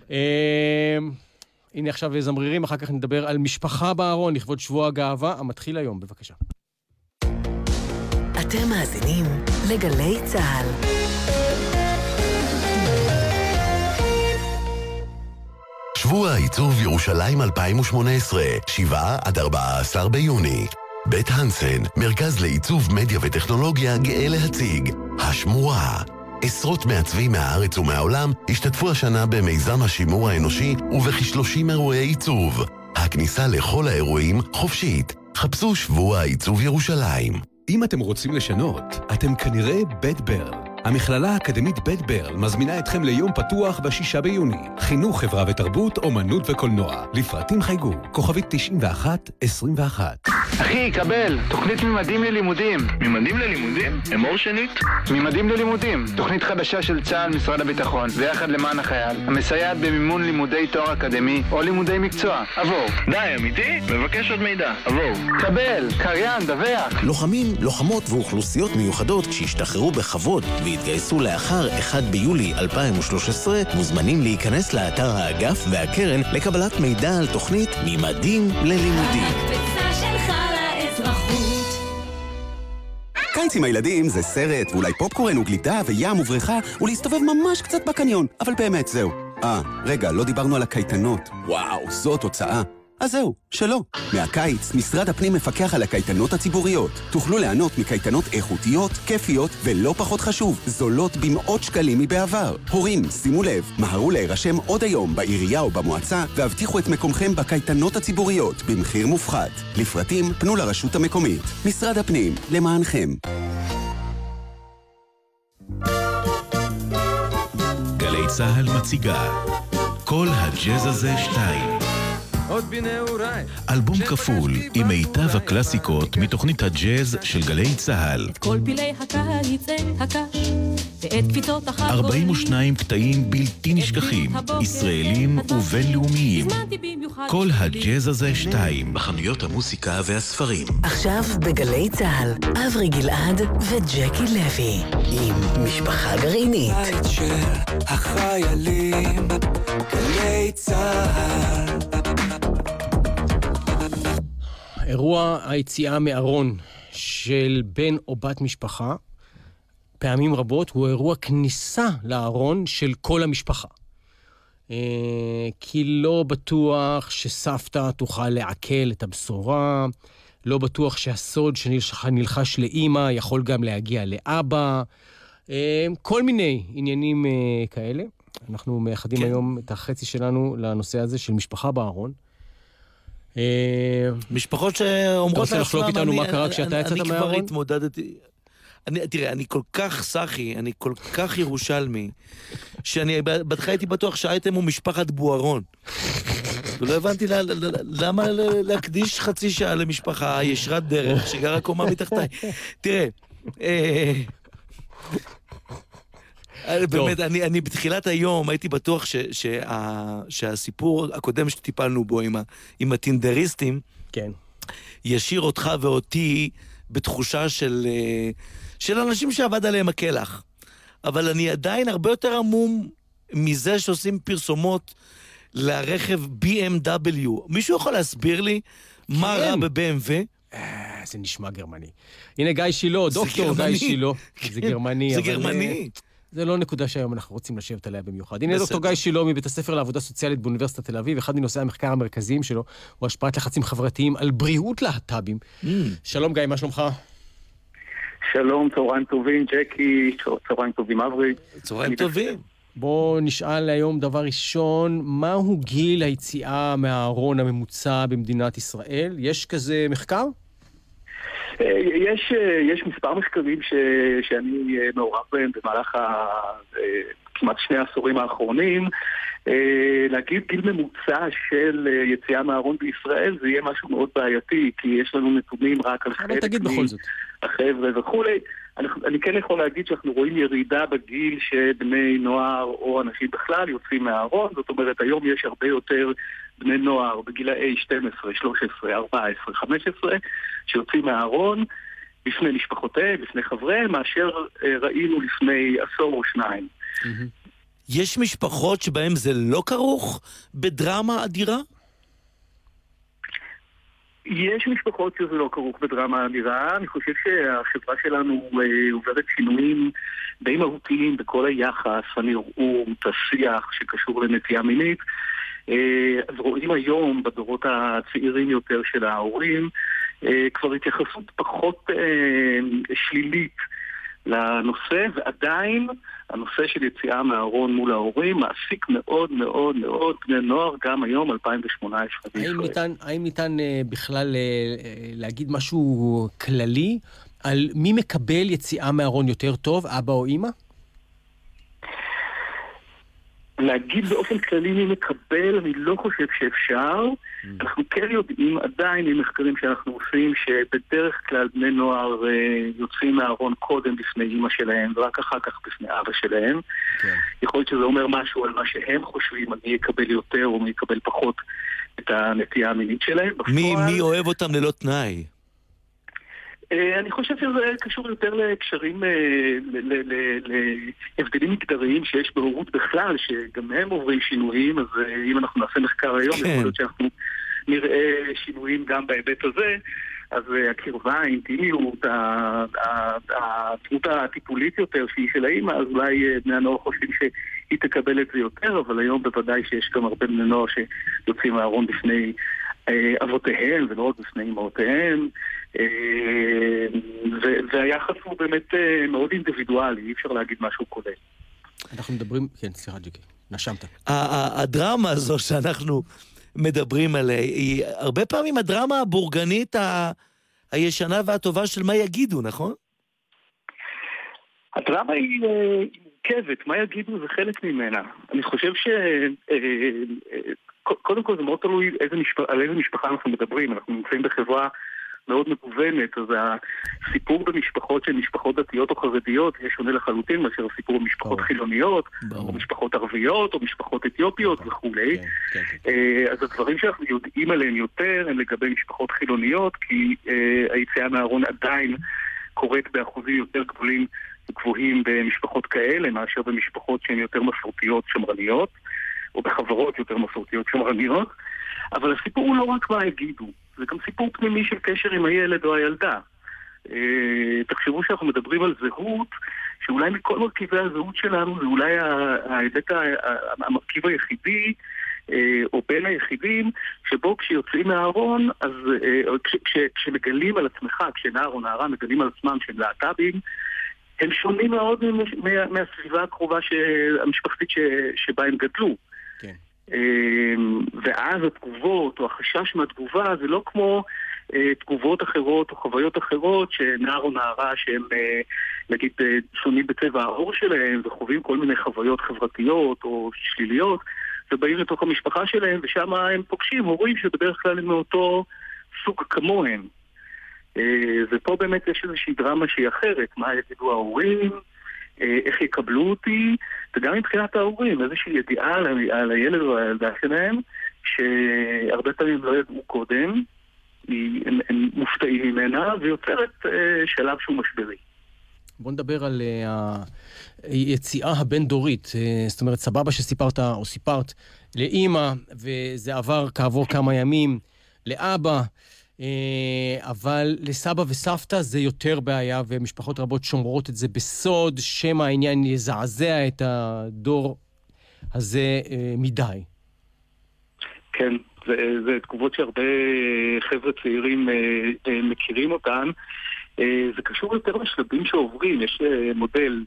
הנה עכשיו זמרירים, אחר כך נדבר על משפחה בארון, לכבוד שבוע הגאווה, המתחיל היום, בבקשה. אתם מאזינים לגלי צהל. שבוע העיצוב ירושלים 2018, 7-14 ביוני. בית הנסן, מרכז לעיצוב מדיה וטכנולוגיה, גאה להציג השמורה. עשרות מעצבים מהארץ ומהעולם השתתפו השנה במיזם השימור האנושי ובכ-30 אירועי עיצוב. הכניסה לכל האירועים חופשית. חפשו שבוע העיצוב ירושלים. אם אתם רוצים לשנות, אתם כנראה בית ברל. המכללה האקדמית בית ברל מזמינה אתכם ליום פתוח ב6 ביוני. חינוך, חברה ותרבות, אומנות וקולנוע. לפרטים חייגו, כוכבית 9121. אחי, קבל, תוכנית ממדים ללימודים. ממדים ללימודים? אמור שנית? ממדים ללימודים, תוכנית חדשה של צה"ל, משרד הביטחון, ויחד למען החייל, המסייעת במימון לימודי תואר אקדמי או לימודי מקצוע. עבור. די, אמיתי? מבקש עוד מידע. עבור. קבל, קריין, דווח. לוחמים, לוחמות ואוכלוסיות מיוחדות שהשתחררו בכבוד והתגייסו לאחר 1 ביולי 2013 מוזמנים להיכנס לאתר האגף והקרן לקבלת מידע על תוכנית ממדים ללימודים. קיץ עם הילדים זה סרט, ואולי פופקורן וגלידה וים ובריכה, ולהסתובב ממש קצת בקניון, אבל באמת זהו. רגע, לא דיברנו על הקייטנות. וואו, זאת הוצאה. אז זהו, שלא. מהקיץ, משרד הפנים מפקח על הקייטנות הציבוריות. תוכלו ליהנות מקייטנות איכותיות, כיפיות, ולא פחות חשוב, זולות במאות שקלים מבעבר. הורים, שימו לב, מהרו להירשם עוד היום בעירייה או במועצה, והבטיחו את מקומכם בקייטנות הציבוריות, במחיר מופחת. לפרטים, פנו לרשות המקומית. משרד הפנים, למענכם. גלי צהל מציגה כל הג'אז הזה 2. אלבום כפול עם מיטב הקלאסיקות מתוכנית הג'אז של גלי צהל. את כל פילי הקיץ, את הקש, ואת קפיצות החגורים. 42 קטעים בלתי נשכחים, ישראלים ובינלאומיים. כל הג'אז הזה 2 בחנויות המוסיקה והספרים. עכשיו בגלי צהל, אברי גלעד וג'קי לוי עם משפחה גרעינית. בית של החיילים, גלי צהל. אירוע היציאה מארון של בן או בת משפחה, פעמים רבות הוא אירוע כניסה לארון של כל המשפחה. כי לא בטוח שסבתא תוכל לעכל את הבשורה, לא בטוח שהסוד שנלחש לאמא יכול גם להגיע לאבא, כל מיני עניינים כאלה. אנחנו מאחדים היום את החצי שלנו לנושא הזה של משפחה בארון. משפחות שאומרות לעצמם... אתה רוצה לחלוק איתנו מה קרה כשאתה יצאת מהארון? אני כבר התמודדתי... תראה, אני כל כך סחי, אני כל כך ירושלמי, שאני בהתחלה הייתי בטוח שהאייטם הוא משפחת בוארון. ולא הבנתי למה להקדיש חצי שעה למשפחה ישרת דרך שגרה קומה מתחתיי. תראה, באמת, אני בתחילת היום הייתי בטוח שהסיפור הקודם שטיפלנו בו עם הטינדריסטים, ישיר אותך ואותי בתחושה של אנשים שעבד עליהם הכלח. אבל אני עדיין הרבה יותר עמום מזה שעושים פרסומות לרכב BMW. מישהו יכול להסביר לי מה רע ב-BMW? זה נשמע גרמני. הנה גיא שילו, דוקטור גיא שילו. זה גרמני. זה גרמני. זה לא נקודה שהיום אנחנו רוצים לשבת עליה במיוחד. הנה דוקטור גיא שילו מבית הספר לעבודה סוציאלית באוניברסיטת תל אביב, אחד מנושאי המחקר המרכזיים שלו הוא השפעת לחצים חברתיים על בריאות להט"בים. שלום גיא, מה שלומך? שלום, צהריים טובים, ג'קי, צהריים טובים, אברי. צהריים טובים. בואו נשאל היום דבר ראשון, מהו גיל היציאה מהארון הממוצע במדינת ישראל? יש כזה מחקר? יש מספר מחקרים שאני מעורב בהם במהלך כמעט 2 העשורים האחרונים. להגיד גיל ממוצע של יציאה מהארון בישראל זה יהיה משהו מאוד בעייתי, כי יש לנו נתונים רק על חלק מהחבר'ה וכולי. אני כן יכול להגיד שאנחנו רואים ירידה בגיל שבני נוער או אנשים בכלל יוצאים מהארון. זאת אומרת, היום יש הרבה יותר בני נוער בגילאי 12, 13, 14, 15 שיוצאים מהארון בפני משפחותיהם, בפני חבריהם, מאשר ראינו לפני עשור או 2. יש משפחות שבהם זה לא כרוך בדרמה אדירה? יש משפחות שזה לא כרוך בדרמה אדירה. אני חושב שהחברה שלנו עוברת שינויים די מהותיים בכל היחס, הנראות, השיח שקשור לנטייה מינית. אז רואים היום בדורות הצעירים יותר של ההורים כבר התייחסות פחות שלילית לנושא, ועדיין הנושא של יציאה מהארון מול ההורים מעסיק מאוד מאוד מאוד בני נוער גם היום 2018. האם ניתן בכלל להגיד משהו כללי על מי מקבל יציאה מהארון יותר טוב, אבא או אמא? להגיד באופן כללי מי מקבל, אני לא חושב שאפשר. אנחנו כן יודעים עדיין עם מחקרים שאנחנו עושים שבדרך כלל בני נוער יוצאים מהארון קודם בפני אמא שלהם ורק אחר כך בפני אבא שלהם. יכול להיות שזה אומר משהו על מה שהם חושבים, על מי יקבל יותר או מי יקבל פחות את הנטייה המינית שלהם. מי אוהב אותם ללא תנאי? אני חושב שזה קשור יותר לקשרים, להבדלים מגדריים שיש בהורות בכלל, שגם הם עוברים שינויים. אז אם אנחנו נעשה מחקר היום, יכול להיות שאנחנו נראה שינויים גם בהיבט הזה. אז הקרבה, האינטימיות, הדמות הטיפולית יותר שהיא של האמא, אז אולי בני הנוער חושבים שהיא תקבל את זה יותר, אבל היום בוודאי שיש גם הרבה בני נוער שיוצאים מהארון בפני אבותיהם ולא עוד בפני אמהותיהם. והיחס הוא באמת מאוד אינדיבידואלי, אי אפשר להגיד משהו כולל. אנחנו מדברים, כן, סליחה ג'קי, נשמת. הדרמה הזו שאנחנו מדברים עליה, היא הרבה פעמים הדרמה הבורגנית הישנה והטובה של מה יגידו, נכון? הדרמה היא מורכבת, מה יגידו זה חלק ממנה. אני חושב קודם כל זה מאוד תלוי על איזה משפחה אנחנו מדברים. אנחנו נמצאים בחברה מאוד מגוונת, אז הסיפור במשפחות של משפחות דתיות או חרדיות יהיה שונה לחלוטין מאשר הסיפור במשפחות חילוניות, או משפחות ערביות, או משפחות אתיופיות וכולי. אז הדברים שאנחנו יודעים עליהם יותר הם לגבי משפחות חילוניות, כי היציאה מהארון עדיין קורית באחוזים יותר גבוהים במשפחות כאלה, מאשר במשפחות שהן יותר מסורתיות שמרניות, או בחברות יותר מסורתיות שמרניות. אבל הסיפור הוא לא רק מה יגידו, זה גם סיפור פנימי של קשר עם הילד או הילדה. תחשבו שאנחנו מדברים על זהות, שאולי מכל מרכיבי הזהות שלנו זה אולי ההיבט המרכיב היחידי, או בין היחידים, שבו כשיוצאים מהארון, אז כשמגלים על עצמך, כשנער או נערה מגלים על עצמם שהם להט"בים, הם שונים מאוד מהסביבה הקרובה המשפחתית שבה הם גדלו. ואז התגובות או החשש מהתגובה זה לא כמו תגובות אחרות או חוויות אחרות שנער או נערה שהם נגיד שונים בצבע העור שלהם וחווים כל מיני חוויות חברתיות או שליליות ובאים לתוך המשפחה שלהם ושם הם פוגשים הורים שבדרך כלל הם מאותו סוג כמוהם. ופה באמת יש איזושהי דרמה שהיא אחרת, מה יגידו ההורים, איך יקבלו אותי, וגם מבחינת ההורים, איזושהי ידיעה על הילד או הילדה שלהם, שהרבה פעמים לא ידעו קודם, הם מופתעים ממנה, ויוצרת שלב שהוא משברי. בוא נדבר על היציאה הבין-דורית. זאת אומרת, סבבה שסיפרת או סיפרת לאמא, וזה עבר כעבור כמה ימים לאבא, אבל לסבא וסבתא זה יותר בעיה, ומשפחות רבות שומרות את זה בסוד, שמא העניין יזעזע את הדור הזה מדי. כן, זה תגובות שהרבה חבר'ה צעירים מכירים אותן. זה קשור יותר לשלבים שעוברים. יש מודל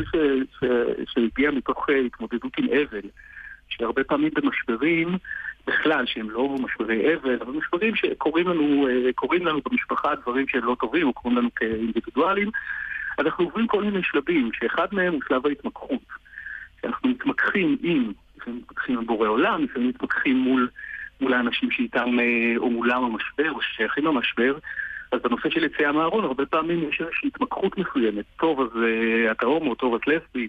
שהגיע מתוך התמודדות עם אבל, שהרבה פעמים במשברים בכלל, שהם לא משברי אבל, אבל משברים שקוראים לנו במשפחה דברים שהם לא טובים, או קוראים לנו כאינדיבידואלים, אנחנו עוברים כל מיני שלבים, שאחד מהם הוא שלב ההתמקחות. שאנחנו מתמקחים עם בורא עולם, לפעמים מתמקחים מול האנשים שאיתם, או מולם המשבר, או ששייכים למשבר. אז בנושא של יציאה מהארון, הרבה פעמים יש איזושהי התמקחות מסוימת. טוב, אז אתה הומו, טוב, את לסבית,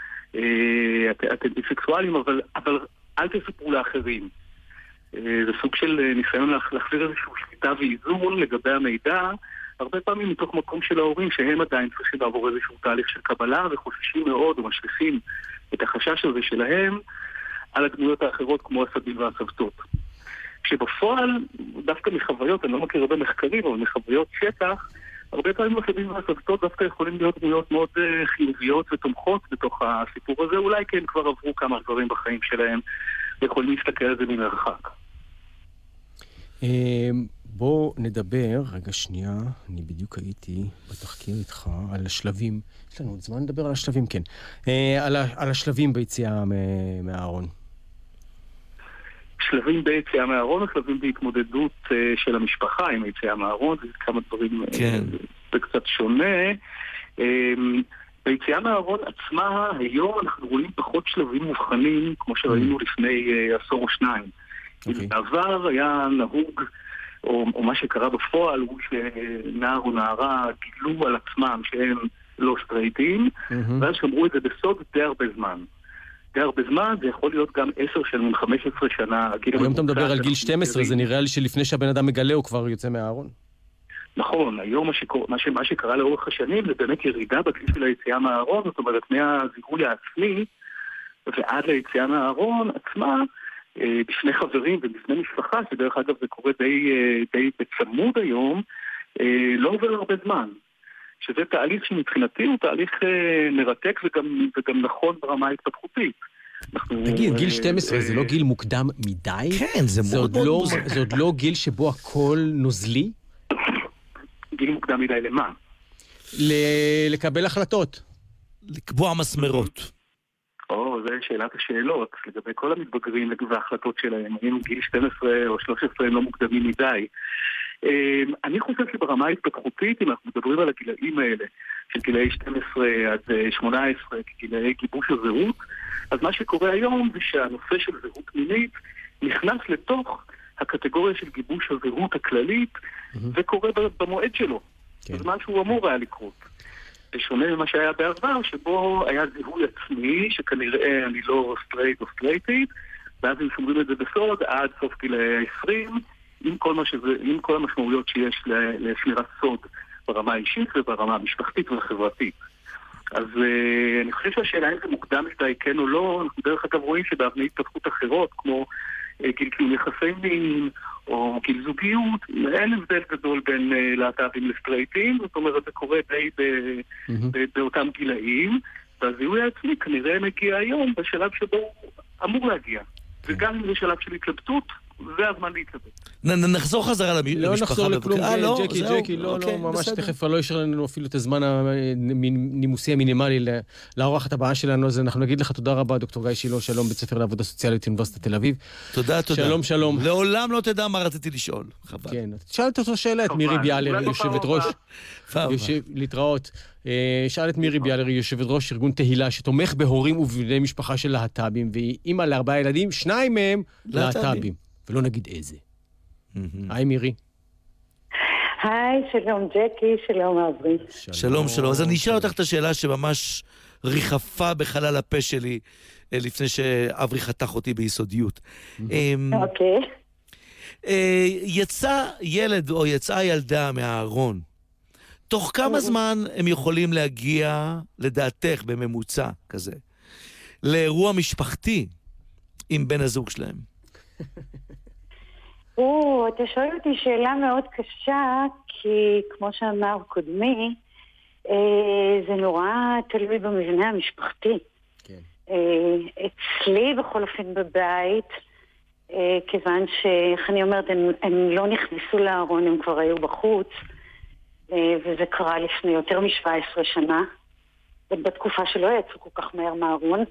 אתם ביסקסואלים, אבל אל תספרו לאחרים. זה סוג של ניסיון להחזיר איזושהי שליטה ואיזון לגבי המידע, הרבה פעמים מתוך מקום של ההורים שהם עדיין צריכים לעבור איזשהו תהליך של קבלה וחוששים מאוד ומשליכים את החשש הזה שלהם על הדמויות האחרות כמו הסבים והסבתות. כשבפועל, דווקא מחוויות, אני לא מכיר הרבה מחקרים, אבל מחוויות שטח, הרבה פעמים הסבים והסבתות דווקא יכולים להיות דמויות מאוד חיוביות ותומכות בתוך הסיפור הזה, אולי כן כבר עברו כמה דברים בחיים שלהם ויכולים להסתכל על זה ממרחק. בוא נדבר, רגע שנייה, אני בדיוק הייתי בתחקיר איתך על השלבים, יש לנו עוד זמן לדבר על השלבים, כן, על השלבים ביציאה מהארון. שלבים ביציאה מהארון או שלבים בהתמודדות של המשפחה עם היציאה מהארון, זה כמה דברים זה קצת שונה. ביציאה מהארון עצמה, היום אנחנו רואים פחות שלבים מובחנים כמו שראינו לפני עשור או שניים. בעבר היה נהוג, או מה שקרה בפועל, הוא שנער או נערה גילו על עצמם שהם לא סטרייטים, ואז שמרו את זה בסוד די הרבה זמן. די הרבה זמן, זה יכול להיות גם 10 שנים, 15 שנה. היום אתה מדבר על גיל 12, זה נראה לי שלפני שהבן אדם מגלה הוא כבר יוצא מהארון. נכון, היום מה שקרה לאורך השנים זה באמת ירידה בגיל של היציאה מהארון, זאת אומרת מהזיהוי העצמי ועד ליציאה מהארון עצמה, בפני חברים ובפני משפחה, שדרך אגב זה קורה די בצמוד היום, לא עובר הרבה זמן. שזה תהליך שמבחינתי הוא תהליך מרתק וגם נכון ברמה ההתפתחותית. תגיד, גיל 12 זה לא גיל מוקדם מדי? כן, זה מאוד מאוד... זה עוד לא גיל שבו הכל נוזלי? גיל מוקדם מדי למה? לקבל החלטות. לקבוע מסמרות. זה שאלת השאלות, לגבי כל המתבגרים וההחלטות שלהם, אם גיל 12 או 13 הם לא מוקדמים מדי. אני חושב שברמה ההתפתחותית, אם אנחנו מדברים על הגילאים האלה, של גילאי 12 עד 18, גילאי גיבוש הזהות, אז מה שקורה היום זה שהנושא של זהות מינית נכנס לתוך הקטגוריה של גיבוש הזהות הכללית, וקורה במועד שלו. זה מה שהוא אמור היה לקרות. שונה ממה שהיה בעבר, שבו היה זיהוי עצמי, שכנראה אני לא סטרייט או סטרייטית, ואז הם שומרים את זה בסוד עד סוף גילאי 20, עם כל המשמעויות שיש לשמירת סוד ברמה האישית וברמה המשפחתית והחברתית. אז אני חושב שהשאלה אם זה מוקדם מדי כן או לא, אנחנו דרך אגב רואים שבאבני התפתחות אחרות, כמו גיל קיום יחסי מין או גיל זוגיות, אין הבדל גדול בין להט"בים לסטרייטים, זאת אומרת זה קורה די באותם גילאים, והזיהוי העצמי כנראה מגיע היום בשלב שבו הוא אמור להגיע. וגם אם זה שלב של התלבטות, זה הזמן להתלבט. נחזור חזרה למשפחה. לא נחזור לכלום, ג'קי, לא, ממש תכף לא ישר לנו אפילו את הזמן הנימוסי המינימלי לאורחת הבאה שלנו, אז אנחנו נגיד לך תודה רבה, דוקטור גיא שילה, שלום, בית ספר לעבודה סוציאלית אוניברסיטת תל אביב. תודה. שלום, שלום. לעולם לא תדע מה רציתי לשאול, חבל. כן, שאלת אותו שאלה, את מירי ביאלר, יושבת ראש, להתראות. שאל את מירי ביאלר, יושבת ראש ארגון תהילה, שתומך בהורים ובבני משפחה של להט"בים, והיא אימא ל4 ילדים, 2 מהם להט"בים, ולא נגיד איזה. היי מירי. היי, שלום ג'קי, שלום אברי. שלום. אז אני אשאל אותך את השאלה שממש ריחפה בחלל הפה שלי, לפני שאברי חתך אותי ביסודיות. אוקיי. יצא ילד או יצאה ילדה מהארון, תוך כמה זמן הם יכולים להגיע, לדעתך, בממוצע כזה, לאירוע משפחתי עם בן הזוג שלהם? אתה שואל אותי שאלה מאוד קשה, כי כמו שאמר קודמי, זה נורא תלוי במבנה המשפחתי. אצלי בכל אופן בבית, כיוון שאיך אני אומרת, הם לא נכנסו לארון, הם כבר היו בחוץ, וזה קרה לפני יותר מ-17 שנה, ובתקופה שלא יצאו כל כך מהר מהארון.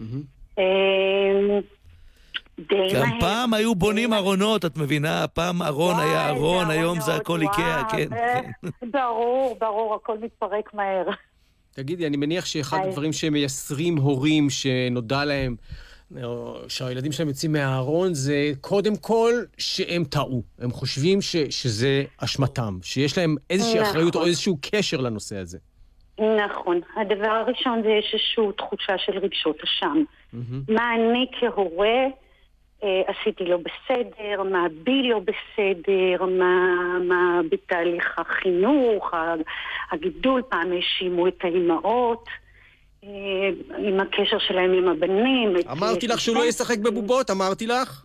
גם פעם היו בונים ארונות, את מבינה? פעם ארון היה ארון, היום זה הכל איקאה, כן. ברור, הכל מתפרק מהר. תגידי, אני מניח שאחד הדברים שמייסרים הורים שנודע להם, שהילדים שלהם יוצאים מהארון, זה קודם כל שהם טעו. הם חושבים שזה אשמתם, שיש להם איזושהי אחריות או איזשהו קשר לנושא הזה. נכון. הדבר הראשון זה יש איזושהי תחושה של רגשות אשם. מה אני כהורה עשיתי לא בסדר, מה בי לא בסדר, מה בתהליך החינוך, הגידול, פעם האשימו את האימהות, עם הקשר שלהם עם הבנים. אמרתי לך שהוא לא ישחק בבובות, אמרתי לך?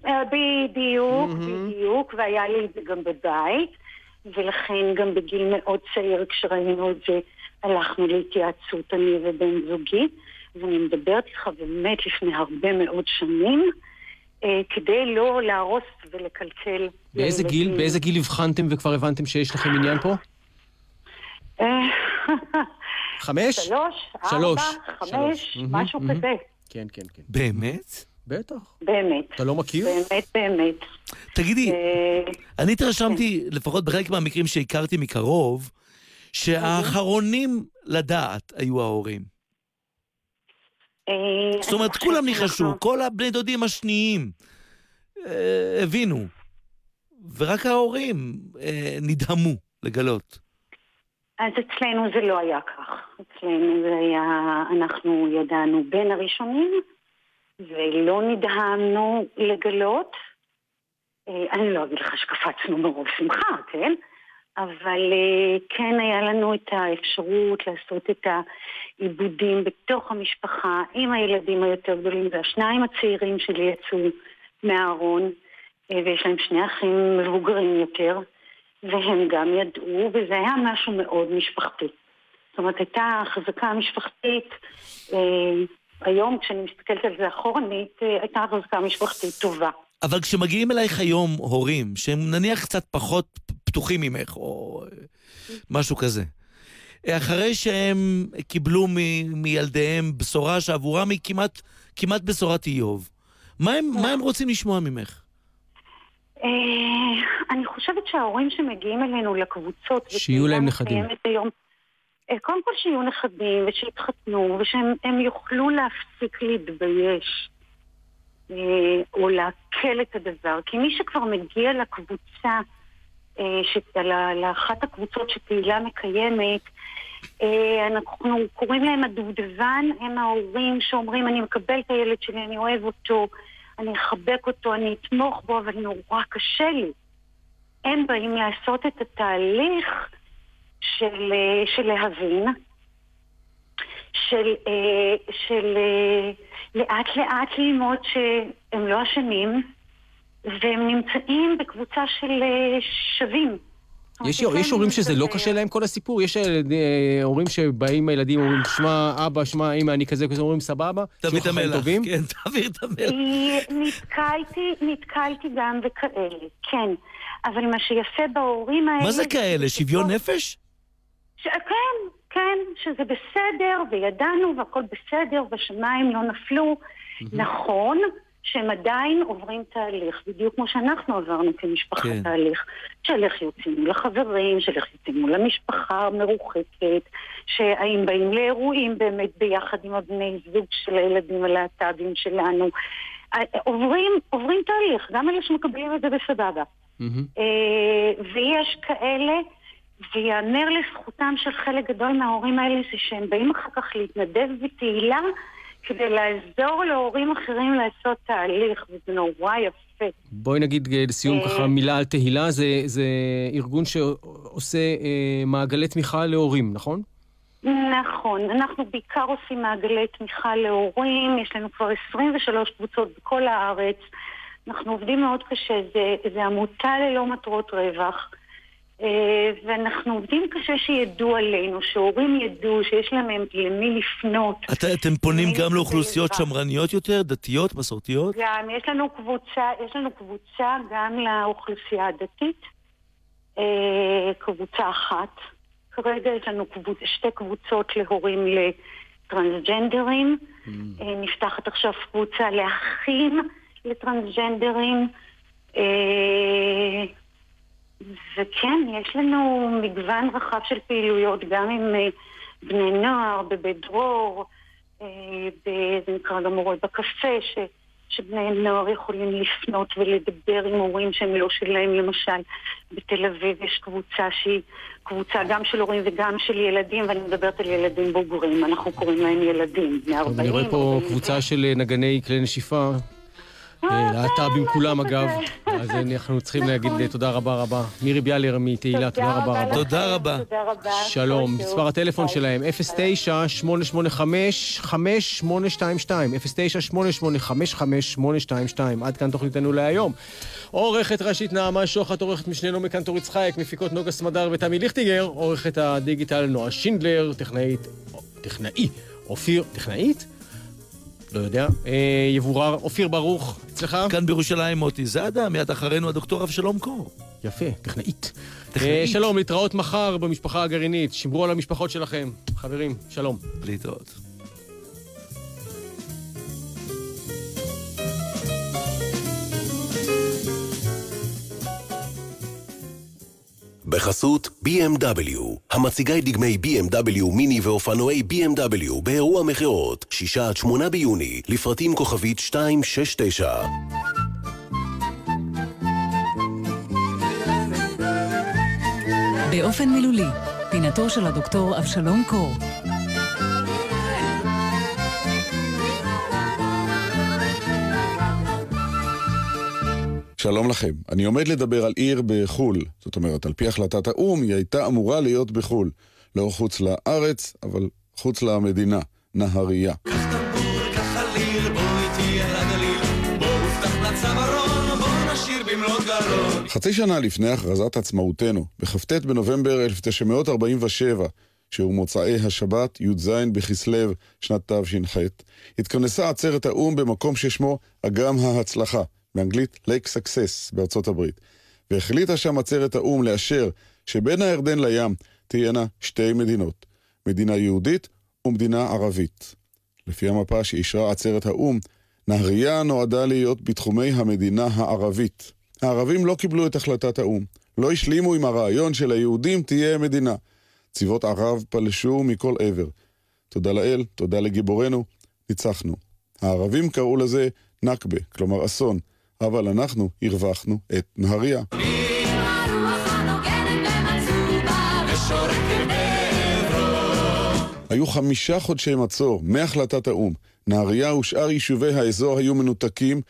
בדיוק, והיה לי את זה גם בבית, ולכן גם בגיל מאוד צעיר כשראינו את זה, הלכנו להתייעצות אני ובן זוגי, ואני מדברת לך באמת לפני הרבה מאוד שנים, כדי לא להרוס ולקלקל. באיזה גיל הבחנתם וכבר הבנתם שיש לכם עניין פה? 5? 3, 4, 5, משהו כזה. כן. באמת? בטח. באמת. אתה לא מכיר? באמת. תגידי, אני התרשמתי, לפחות בחלק מהמקרים שהכרתי מקרוב, שהאחרונים לדעת היו ההורים. זאת אומרת, כולם ניחשו, כל הבני דודים השניים הבינו, ורק ההורים נדהמו לגלות. אז אצלנו זה לא היה כך. אצלנו זה היה, אנחנו ידענו בין הראשונים, ולא נדהמנו לגלות. אני לא אגיד לך שקפצנו מרוב שמחה, כן? אבל כן היה לנו את האפשרות לעשות את העיבודים בתוך המשפחה עם הילדים היותר גדולים, והשניים הצעירים שלי יצאו מהארון, ויש להם 2 אחים מבוגרים יותר, והם גם ידעו, וזה היה משהו מאוד משפחתי. זאת אומרת, הייתה החזקה המשפחתית, היום כשאני מסתכלת על זה אחורנית, הייתה החזקה המשפחתית טובה. אבל כשמגיעים אלייך היום הורים, שהם נניח קצת פחות פתוחים ממך, או משהו כזה, אחרי שהם קיבלו מילדיהם בשורה שעבורם היא כמעט בשורת איוב, מה הם רוצים לשמוע ממך? אני חושבת שההורים שמגיעים אלינו לקבוצות, שיהיו להם נכדים. קודם כל שיהיו נכדים ושיתחתנו ושהם יוכלו להפסיק להתבייש או להקל את הדבר. כי מי שכבר מגיע לקבוצה, לאחת הקבוצות שתהילה מקיימת, אנחנו קוראים להם הדובדבן, הם ההורים שאומרים אני מקבל את הילד שלי, אני אוהב אותו, אני אחבק אותו, אני אתמוך בו, אבל נורא קשה לי. הם באים לעשות את התהליך של להבין, של לאט לאט ללמוד שהם לא אשמים, והם נמצאים בקבוצה של שווים. יש הורים שזה לא קשה להם כל הסיפור? יש הורים שבאים הילדים אומרים, שמע אבא, שמע אמא, אני כזה, אומרים סבבה? תביא את המלח, כן, תעביר את המלח. נתקלתי גם בכאלה, כן. אבל מה שיפה בהורים האלה... מה זה כאלה? שוויון נפש? כן, שזה בסדר, וידענו, והכל בסדר, והשמיים לא נפלו. נכון שהם עדיין עוברים תהליך, בדיוק כמו שאנחנו עברנו כמשפחה תהליך, של איך יוצאים לחברים, של איך יוצאים למשפחה מרוחקת, שהאם באים לאירועים באמת ביחד עם הבני זוג של הילדים הלהט"בים שלנו. עוברים תהליך, גם אלה שמקבלים את זה בסבבה. ויש כאלה, ויאמר לזכותם של חלק גדול מההורים האלה, זה שהם באים אחר כך להתנדב בתהילה, כדי לעזור להורים אחרים לעשות תהליך, וזה נורא יפה. בואי נגיד לסיום ככה מילה על תהילה, זה ארגון שעושה מעגלי תמיכה להורים, נכון? נכון, אנחנו בעיקר עושים מעגלי תמיכה להורים, יש לנו כבר 23 קבוצות בכל הארץ, אנחנו עובדים מאוד קשה, זה עמותה ללא מטרות רווח, ואנחנו עובדים קשה שידעו עלינו, שהורים ידעו, שיש להם למי לפנות. אתם פונים גם לאוכלוסיות שמרניות יותר, דתיות, מסורתיות? גם, יש לנו קבוצה גם לאוכלוסייה הדתית, קבוצה אחת. כרגע יש לנו שתי קבוצות להורים לטרנסג'נדרים, נפתחת עכשיו קבוצה לאחים לטרנסג'נדרים, וכן, יש לנו מגוון רחב של פעילויות, גם עם בני נוער, בבית דרור, זה נקרא גם מורה בקפה, שבני נוער יכולים לפנות ולדבר עם הורים שהם לא שלהם. למשל, בתל אביב יש קבוצה שהיא קבוצה גם של הורים וגם של ילדים, ואני מדברת על ילדים בוגרים, אנחנו קוראים להם ילדים, מ-40. אני רואה פה קבוצה של נגני כלי נשיפה, להט"בים כולם אגב, אז אנחנו צריכים להגיד תודה רבה רבה. מירי ביאלר מתהילה, תודה רבה רבה. תודה רבה. שלום, מספר הטלפון שלהם 09-885-5822, 09-885-5822. עד כאן תוכניתנו להיום. עורכת ראשית נעמה שוחט, עורכת משנה נעמי קנטוריץ חייק, מפיקות נוגה סמדר ותמי ליכטיגר, עורכת הדיגיטל נועה שינדלר, טכנאית? לא יודע. יבורר, אופיר ברוך, אצלך? כאן בירושלים מוטי זאדה, מיד אחרינו הדוקטור אבשלום קור. יפה, טכנאית. שלום, להתראות מחר במשפחה הגרעינית. שמרו על המשפחות שלכם. חברים, שלום. להתראות. בחסות BMW, המציגה את דגמי BMW מיני ואופנועי BMW באירוע מחירות 6-8 ביוני, לפרטים כוכבית 269. באופן מילולי, פינתו של הדוקטור אבשלום קור. שלום לכם. אני עומד לדבר על עיר בחול. זאת אומרת, על פי החלטת האום, היא הייתה אמורה להיות בחול. לא חוץ לארץ, אבל חוץ למדינה. נהריה. כך תרבור, כך חליל, בוא איתי אל הגליל, בוא הובטח לצווארון, בוא נשיר במלוא גרון. חצי שנה לפני הכרזת עצמאותנו, בכ"ט בנובמבר 1947, שהוא מוצאי השבת, י"ז בכסלו, שנת תש"ח, התכנסה עצרת האום במקום ששמו אגם ההצלחה, באנגלית לייק סקסס בארצות הברית, והחליטה שם עצרת האום לאשר שבין הירדן לים תהיינה שתי מדינות, מדינה יהודית ומדינה ערבית. לפי המפה שאישרה עצרת האום, נהריה נועדה להיות בתחומי המדינה הערבית. הערבים לא קיבלו את החלטת האום, לא השלימו עם הרעיון של היהודים תהיה מדינה. צבאות ערב פלשו מכל עבר. תודה לאל, תודה לגיבורנו, ניצחנו. הערבים קראו לזה נקבה, כלומר אסון, אבל אנחנו הרווחנו את נהריה. היו 5 חודשי מצור מהחלטת האום. נהריה ושאר יישובי האזור היו מנותקים